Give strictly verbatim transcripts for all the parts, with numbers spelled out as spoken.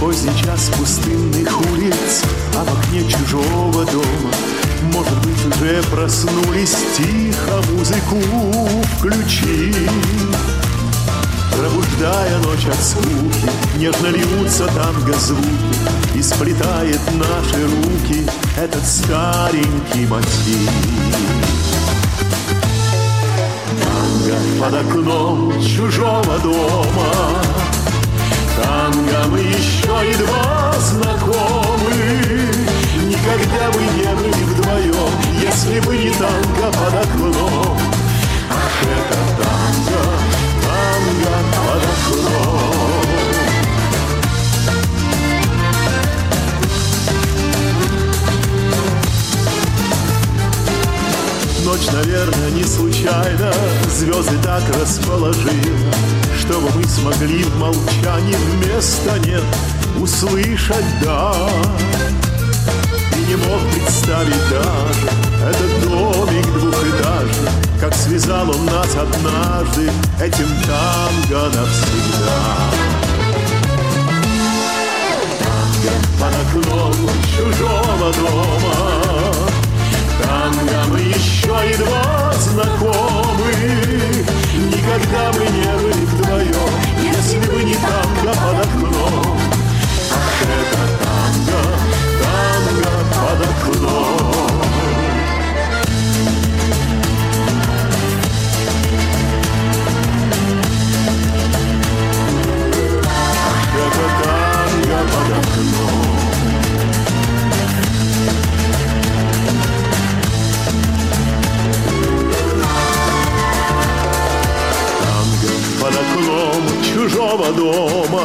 поздний час пустынных улиц, а в окне чужого дома, может быть, уже проснулись, тихо музыку включи. Пробуждая ночь от скуки, нежно льются танго-звуки, и сплетает наши руки этот старенький мотив. Танго под окном чужого дома, танго мы еще едва знакомы. Никогда бы не были вдвоем, если бы не танго под окном. Ах, это танго, танго под окном. Ночь, наверное, не случайно звезды так расположила, чтобы мы смогли в молчании вместо «нет» услышать «да». И не мог представить даже этот домик двухэтажный, как связал он нас однажды этим танго навсегда. Танго под окном чужого дома, танго мы еще едва знакомы. Никогда мы не были вдвоем, если бы не танго под окном. Ах, это танго, танго под окном. Ах, это танго под окном. Под окном чужого дома,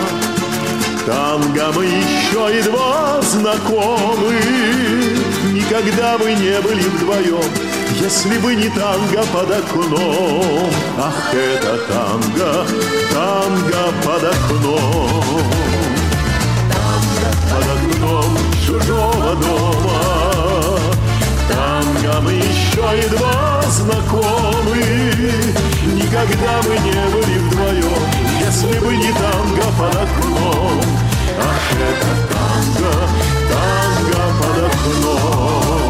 танго мы еще едва знакомы. Никогда бы не были вдвоем, если бы не танго под окном. Ах, это танго, танго под окном. Танго под окном чужого дома, танго мы еще едва знакомы. Никогда мы не были вдвоем, если бы не танго под окном. Ах, это танго, танго под окном.